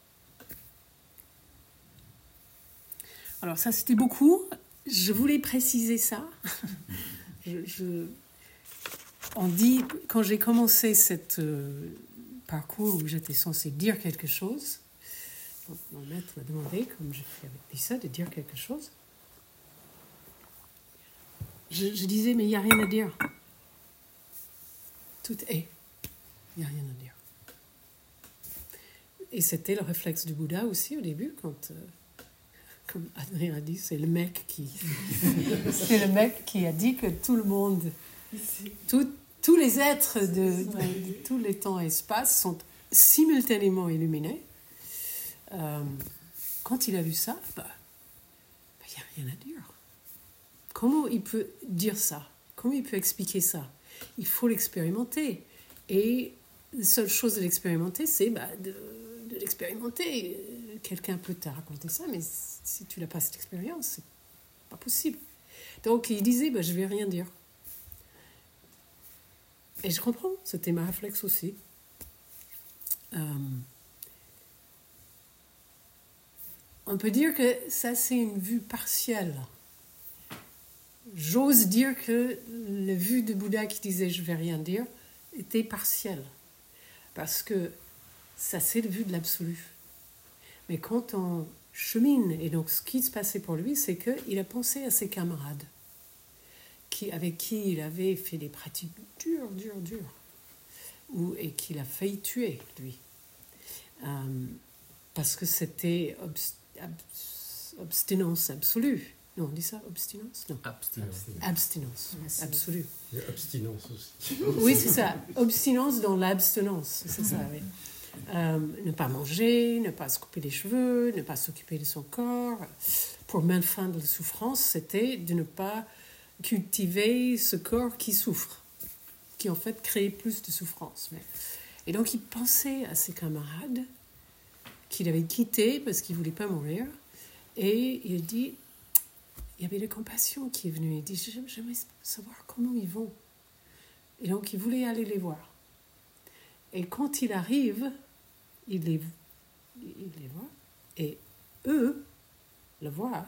Alors ça, c'était beaucoup. Je voulais préciser ça. je, je, on dit, quand j'ai commencé cette euh, parcours où j'étais censée dire quelque chose, donc mon maître m'a demandé, comme j'ai fait avec Lisa, de dire quelque chose. Je, je disais, mais il n'y a rien à dire. Tout est. Il n'y a rien à dire. Et c'était le réflexe du Bouddha aussi au début, quand, euh, comme Adrien a dit, c'est le mec qui, c'est le mec qui a dit que tout le monde, tout, tous les êtres de, de, de tous les temps et espaces sont simultanément illuminés. Euh, quand il a vu ça, bah, bah, il n'y a rien à dire. Comment il peut dire ça? Comment il peut expliquer ça? Il faut l'expérimenter. Et la seule chose de l'expérimenter, c'est bah, de, de l'expérimenter. Quelqu'un peut te raconter ça, mais si tu n'as pas cette expérience, c'est pas possible. Donc il disait, bah, je ne vais rien dire. Et je comprends, c'était ma réflexe aussi. Euh, on peut dire que ça, c'est une vue partielle. J'ose dire que la vue de Bouddha qui disait « je ne vais rien dire » était partielle. Parce que ça, c'est la vue de l'absolu. Mais quand on chemine, et donc ce qui se passait pour lui, c'est qu'il a pensé à ses camarades, qui, avec qui il avait fait des pratiques dures, dures, dures, ou, et qu'il a failli tuer, lui. Euh, parce que c'était obst, obst, obstinence absolue. Non, on dit ça, obstinence? Non. Abstinence. Abstinence, absolue. Il y a abstinence aussi. Oui, c'est ça. Obstinence dans l'abstinence, c'est ça, oui. Euh, ne pas manger, ne pas se couper les cheveux, ne pas s'occuper de son corps. Pour mettre fin de la souffrance, c'était de ne pas cultiver ce corps qui souffre, qui en fait crée plus de souffrance. Mais... Et donc il pensait à ses camarades qu'il avait quittés parce qu'il ne voulait pas mourir. Et il dit, il y avait la compassion qui est venue. Il dit, j'aimerais savoir comment ils vont. Et donc il voulait aller les voir. Et quand il arrive, il les, il les voit, et eux le voient,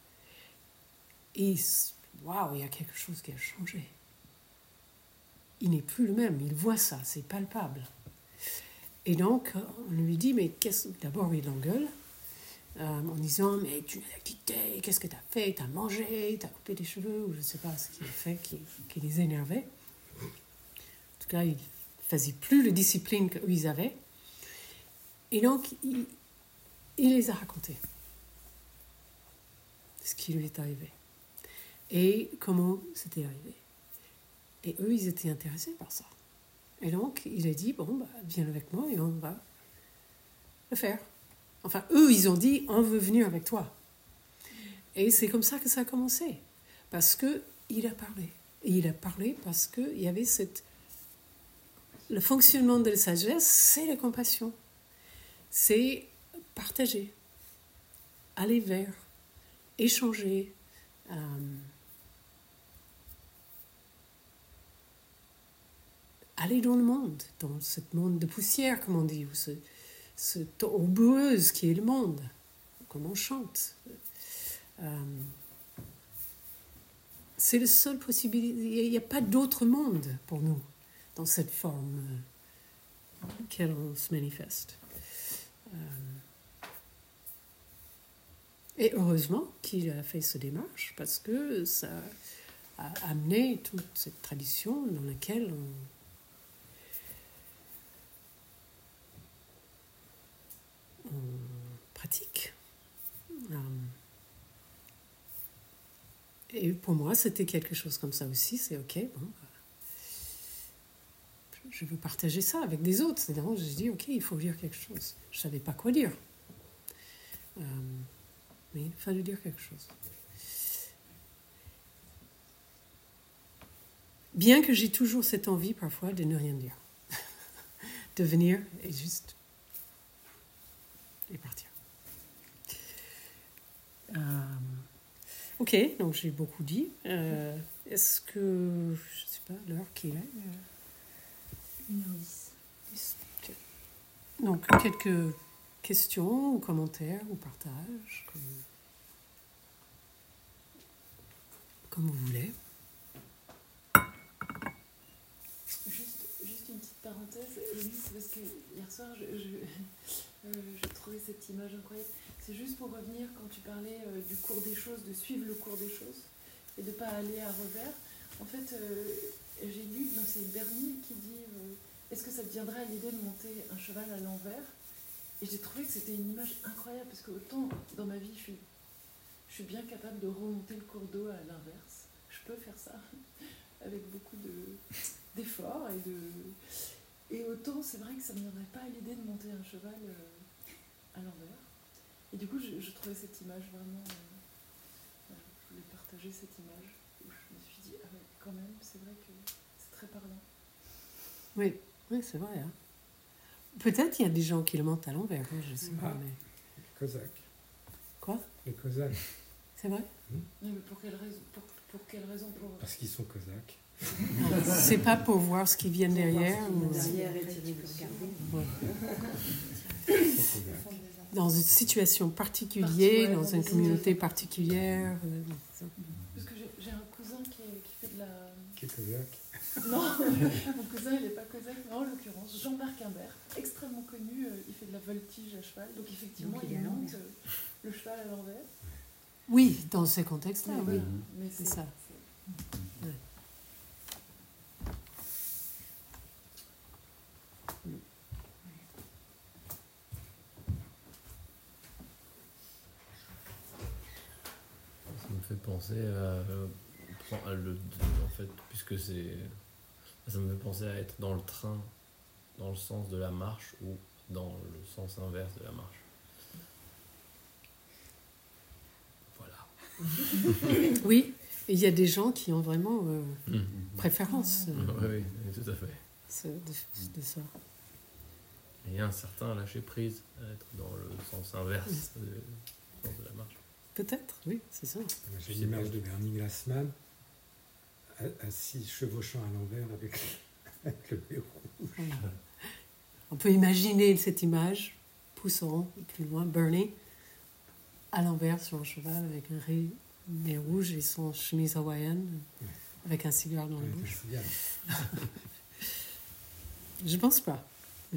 et waouh, il y a quelque chose qui a changé. Il n'est plus le même, il voit ça, c'est palpable. Et donc, on lui dit, mais qu'est-ce... D'abord, il l'engueule, euh, en disant, mais tu l'as quitté, qu'est-ce que tu as fait? Tu as mangé, tu as coupé les cheveux, ou je ne sais pas ce qu'il a fait, qui, qui les énervait. En tout cas, il faisait plus de discipline qu'eux ils avaient. Et donc, il, il les a racontés. Ce qui lui est arrivé. Et comment c'était arrivé. Et eux, ils étaient intéressés par ça. Et donc, il a dit, bon, bah, viens avec moi et on va le faire. Enfin, eux, ils ont dit, on veut venir avec toi. Et c'est comme ça que ça a commencé. Parce qu'il a parlé. Et il a parlé parce qu'il y avait cette... Le fonctionnement de la sagesse, c'est la compassion. C'est partager, aller vers, échanger, euh, aller dans le monde, dans ce monde de poussière, comme on dit, ou ce, ce tourboueuse qui est le monde, comme on chante. Euh, c'est la seule possibilité. Il n'y a pas d'autre monde pour nous, dans cette forme euh, dans laquelle on se manifeste. Euh, et heureusement qu'il a fait ce démarche, parce que ça a amené toute cette tradition dans laquelle on, on pratique. Euh, et pour moi, c'était quelque chose comme ça aussi. C'est OK, bon, je veux partager ça avec des autres. C'est-à-dire, je dis, OK, il faut dire quelque chose. Je ne savais pas quoi dire. Euh, mais il fallait dire quelque chose. Bien que j'ai toujours cette envie, parfois, de ne rien dire. De venir et juste... et partir. Euh, OK, donc j'ai beaucoup dit. Euh, est-ce que... je ne sais pas, l'heure qui est... une heure dix. Okay. Donc, quelques questions ou commentaires ou partages, comme, comme vous voulez. Juste, juste une petite parenthèse, Élise, parce que hier soir, je, je, euh, je trouvais cette image incroyable. C'est juste pour revenir quand tu parlais euh, du cours des choses, de suivre le cours des choses et de ne pas aller à revers. En fait, euh, j'ai lu, dans c'est Bernie qui dit euh, est-ce que ça te viendrait à l'idée de monter un cheval à l'envers? Et j'ai trouvé que c'était une image incroyable, parce que autant dans ma vie, je suis, je suis bien capable de remonter le cours d'eau à l'inverse. Je peux faire ça avec beaucoup de, d'efforts. Et, de, et autant, c'est vrai que ça ne me viendrait pas à l'idée de monter un cheval euh, à l'envers. Et du coup, je, je trouvais cette image vraiment... Euh, voilà, je voulais partager cette image où je me suis dit, ah ouais, quand même, c'est vrai que c'est très parlant. Oui, oui, c'est vrai. Hein. Peut-être il y a des gens qui le montent à l'envers, hein, je ne sais Ah, pas. Mais... les Cosaques. Quoi? Les Cosaques. C'est vrai? Oui, mais pour quelle raison? Pour, pour quelle raison pour... Parce qu'ils sont Cosaques. Ah, c'est pas pour voir ce qui vient derrière. Ou... Derrière et tirer pour regarder. Ouais. Ils sont Cosaques. Dans une situation particulière, Ouais, dans dans une des communauté particulière. euh, Parce que j'ai, j'ai un cousin qui, est, qui fait de la... Qui est Cosaque. Non, mon cousin, il n'est pas cosaque, mais en l'occurrence, Jean-Marc Imbert, extrêmement connu, euh, il fait de la voltige à cheval, donc effectivement, Donc, il il, est à monte l'envers. euh, le cheval à l'envers. Oui, dans ces contextes-là, Mais oui. voilà, mais c'est ça. c'est- Ouais. Ça me fait penser à, à le, en fait, puisque c'est, ça me fait penser à être dans le train, dans le sens de la marche ou dans le sens inverse de la marche. Voilà. Oui, et il y a des gens qui ont vraiment euh, Mmh. préférence euh, Oui, oui, tout à fait. ce- de, de ça. Il y a un certain lâcher prise à être dans le sens inverse de, du sens de la marche. Peut-être, oui, c'est ça. J'ai l'image de Bernie Glassman, assis chevauchant à l'envers avec, avec le nez rouge. Voilà. On peut imaginer cette image, poussant plus loin, Bernie, à l'envers sur un cheval avec un ré- nez rouge et son chemise hawaïenne, Ouais. avec un cigare dans la Avec un bouche. cigare. Je pense pas. Mais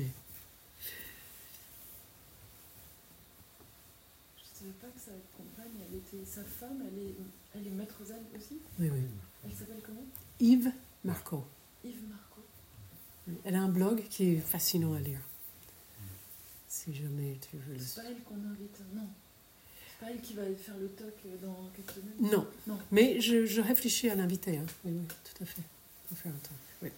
Je savais pas que sa compagne, elle était sa femme, elle est, elle est maître zen aussi. oui, oui. Elle s'appelle comment? Yves Marco. Yves Marco. Elle a un blog qui est fascinant à lire. Si jamais tu veux le... C'est pas elle qu'on invite, non. C'est pas elle qui va faire le talk dans quelques semaines. Non, Non. mais je, je réfléchis à l'inviter. Hein. Oui, oui, tout à fait. On va faire un temps. Oui.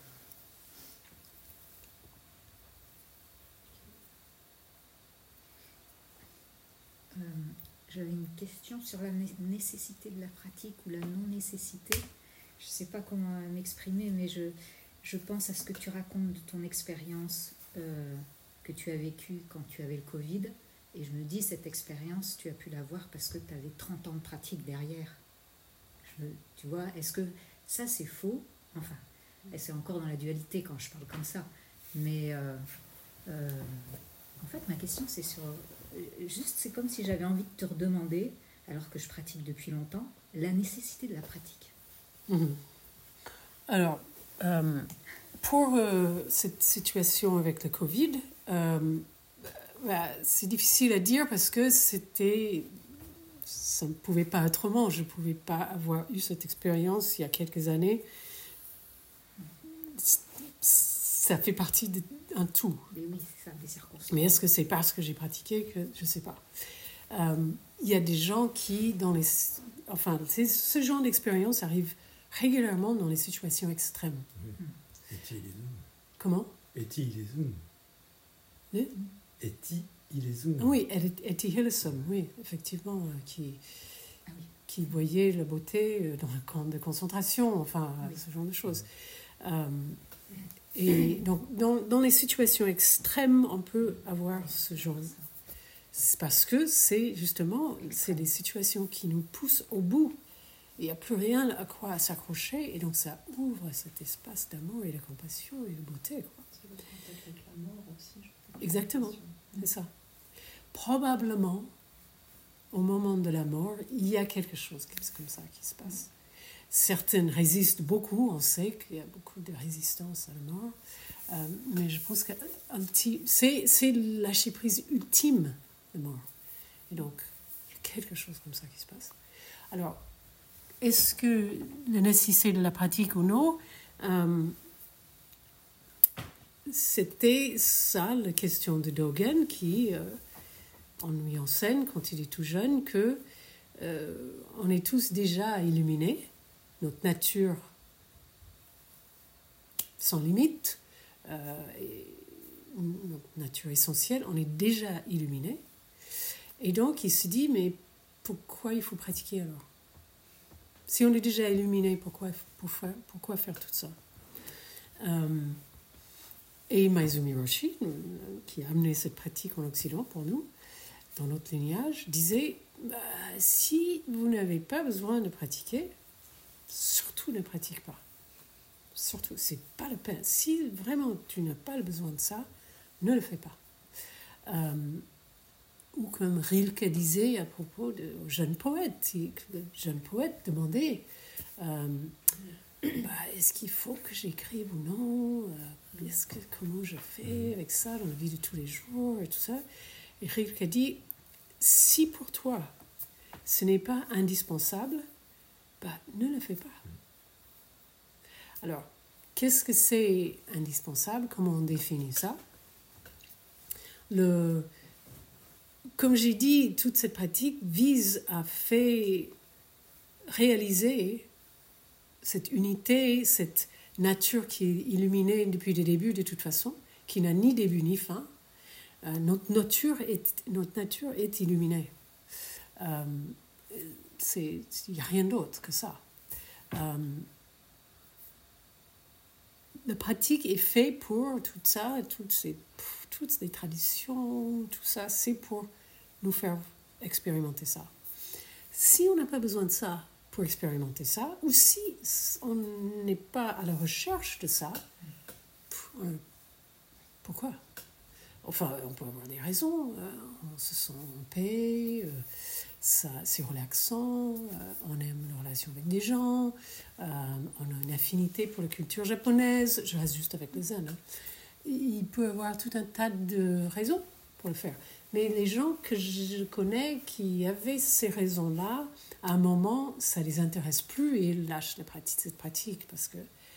Euh, J'avais une question sur la né- nécessité de la pratique ou la non-nécessité. Je ne sais pas comment m'exprimer, mais je, je pense à ce que tu racontes de ton expérience euh, que tu as vécue quand tu avais le Covid. Et je me dis, cette expérience, tu as pu l'avoir parce que tu avais trente ans de pratique derrière. Je me- tu vois, est-ce que ça, c'est faux? Enfin, et c'est encore dans la dualité quand je parle comme ça. Mais euh, euh, en fait, ma question, c'est sur... Juste, c'est comme si j'avais envie de te redemander, alors que je pratique depuis longtemps, la nécessité de la pratique. Mhm. Alors, euh, pour euh, cette situation avec le Covid, euh, bah, c'est difficile à dire parce que c'était... Ça ne pouvait pas être autrement. Je ne pouvais pas avoir eu cette expérience il y a quelques années. Ça fait partie d'un tout. Mais oui, c'est ça, des circonstances. Mais est-ce que c'est parce que j'ai pratiqué que je ne sais pas. Euh, il y a des gens qui, dans les, enfin, c'est- ce genre d'expérience arrive régulièrement dans les situations extrêmes. Eti Ilezum. Comment? Eti Ilezum. Oui, Eti Ilezum. oui, Etty Hillesum, oui, effectivement, euh, qui, Ah oui. qui voyait la beauté euh, dans un camp de concentration, enfin, Oui. ce genre de choses. Euh, et donc, dans, dans les situations extrêmes, on peut avoir ce genre de... C'est parce que c'est justement, c'est des situations qui nous poussent au bout. Il n'y a plus rien à quoi s'accrocher, et donc ça ouvre cet espace d'amour et de compassion et de beauté, quoi. C'est le contact avec la mort aussi. Je pense. Exactement, c'est ça. Probablement, au moment de la mort, il y a quelque chose qui est comme ça qui se passe. Certaines résistent beaucoup, on sait qu'il y a beaucoup de résistance à la mort, euh, mais je pense que un petit, c'est, c'est le lâcher-prise ultime, la mort. Et donc, il y a quelque chose comme ça qui se passe. Alors, est-ce que la nécessité de la pratique ou non, euh, c'était ça la question de Dogen qui, euh, on lui enseigne quand il est tout jeune que euh, on est tous déjà illuminés, notre nature sans limite, euh, et notre nature essentielle, on est déjà illuminés. Et donc il se dit, mais pourquoi il faut pratiquer alors? Si on est déjà illuminé, pourquoi, pourquoi, pourquoi faire tout ça? euh, Et Maezumi Roshi, qui a amené cette pratique en Occident pour nous, dans notre lignage, disait, bah, si vous n'avez pas besoin de pratiquer, surtout ne pratique pas. Surtout, c'est pas la peine. Si vraiment tu n'as pas le besoin de ça, ne le fais pas. Euh, ou comme Rilke disait à propos de jeunes poètes, le jeune poète demandait euh, bah, est-ce qu'il faut que j'écrive ou non, euh, est-ce que, comment je fais avec ça dans la vie de tous les jours et tout ça. Et Rilke a dit, si pour toi ce n'est pas indispensable, bah, ne le fais pas. Alors, qu'est-ce que c'est indispensable? Comment on définit ça? Le, comme j'ai dit, toute cette pratique vise à faire réaliser cette unité, cette nature qui est illuminée depuis le début de toute façon, qui n'a ni début ni fin. Euh, notre, nature est, notre nature est illuminée. Euh, il n'y a rien d'autre que ça. Euh, la pratique est faite pour tout ça, toutes ces, toutes les traditions, tout ça, c'est pour nous faire expérimenter ça. Si on n'a pas besoin de ça pour expérimenter ça, ou si on n'est pas à la recherche de ça, pourquoi ? Enfin, on peut avoir des raisons, on se sent en paix, ça, c'est relaxant, on aime la relation avec des gens, on a une affinité pour la culture japonaise, je reste juste avec le zen. Hein. Il peut y avoir tout un tas de raisons pour le faire. Mais les gens que je connais qui avaient ces raisons-là, à un moment, ça ne les intéresse plus et ils lâchent la pratique, cette pratique parce que...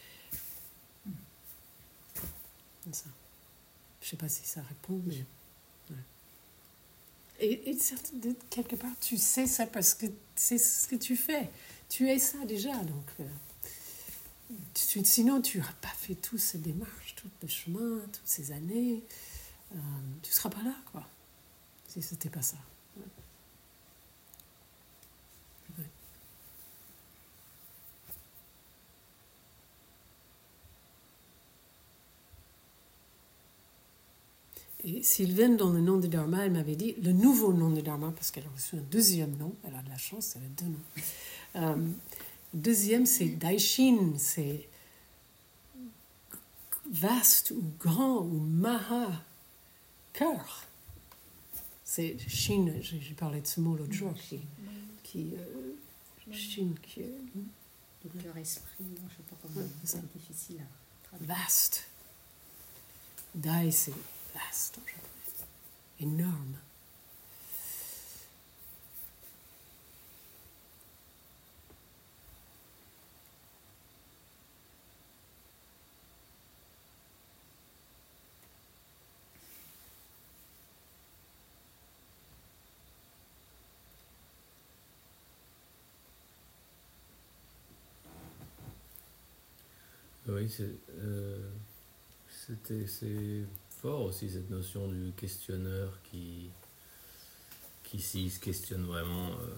Ça. Je ne sais pas si ça répond, mais... Ouais. Et, et de, quelque part, tu sais ça parce que c'est ce que tu fais. Tu es ça déjà, donc... Euh, tu, sinon, tu n'auras pas fait toute cette démarche, tout le chemin, toutes ces années. Euh, tu ne seras pas là, quoi. Si ce n'était pas ça. Ouais. Ouais. Et Sylvaine, dans le nom de Dharma, elle m'avait dit le nouveau nom de Dharma, parce qu'elle a reçu un deuxième nom, elle a de la chance, elle a deux noms. Euh, le deuxième, c'est Daishin, c'est vaste ou grand ou maha, cœur. C'est Shin, j'ai parlé de ce mot l'autre jour, qui, qui, euh, Shin, qui est... Le cœur-esprit, je ne sais pas comment, ouais, c'est difficile à traduire. Vaste. Dai, c'est vaste en japonais. Énorme. Oui, c'est, euh, c'était, c'est fort aussi cette notion du questionneur qui, qui s'il se questionne vraiment. Euh,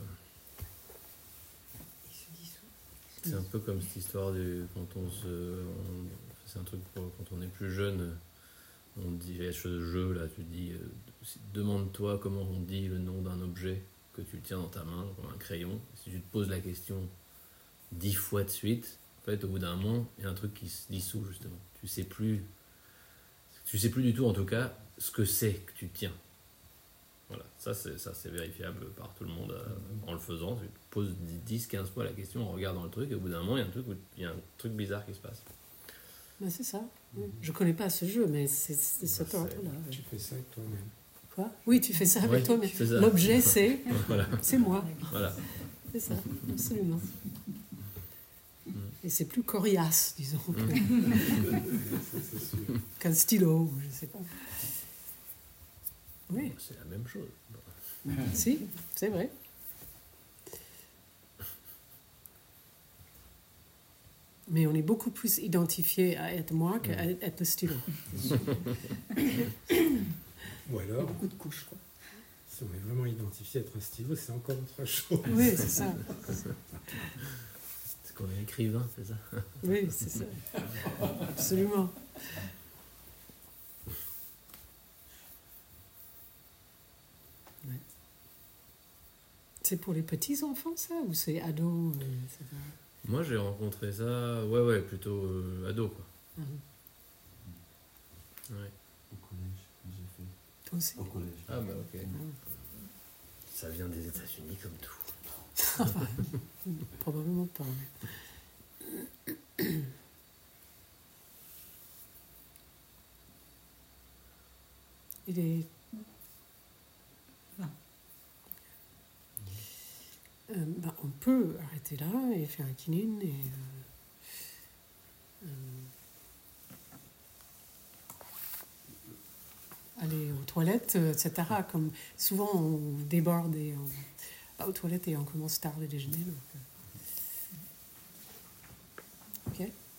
c'est un peu comme cette histoire de quand on se, on, c'est un truc pour, quand on est plus jeune, on dit il y a ce jeu là, tu dis, euh, demande-toi comment on dit le nom d'un objet que tu tiens dans ta main, comme un crayon. Si tu te poses la question dix fois de suite. En fait, au bout d'un moment, il y a un truc qui se dissout, justement. Tu sais plus, tu sais plus du tout, en tout cas, ce que c'est que tu tiens. Voilà, ça c'est, ça, c'est vérifiable par tout le monde euh, en le faisant. Tu te poses dix quinze fois la question en regardant le truc, et au bout d'un moment, il y a un truc, où, il y a un truc bizarre qui se passe. Ben, c'est ça. Je ne connais pas ce jeu, mais c'est, c'est cet c'est, ordre-là. Tu fais ça avec toi-même. Quoi ? Oui, tu fais ça avec Oui, toi, mais c'est ça. l'objet, c'est, Voilà. c'est moi. Voilà. C'est ça, absolument. Et c'est plus coriace, disons, que, Ça, c'est sûr. qu'un stylo, je ne sais pas. Oui, C'est la même chose. si, c'est vrai. Mais on est beaucoup plus identifié à être moi qu'à être le stylo. Ou alors, Beaucoup de couches, quoi. si on est vraiment identifié à être un stylo, c'est encore autre chose. Oui, c'est ça. C'est qu'on est écrivain, c'est ça. Oui, c'est ça. Absolument. Ouais. C'est pour les petits-enfants, ça ? Ou c'est ados, et cetera. Moi, j'ai rencontré ça, ouais, ouais, plutôt euh, ado, quoi. Ah, Ouais. Au collège, j'ai fait. toi aussi. Au collège. Ah, bah, ok. Ah. Ça vient des États-Unis comme tout. Probablement pas. Mais... Il est... Ah. Euh, bah, on peut arrêter là et faire un kinin et... Euh, euh, aller aux toilettes, et cetera. Comme souvent, on déborde et on va aux toilettes et on commence tard le déjeuner. Donc, euh,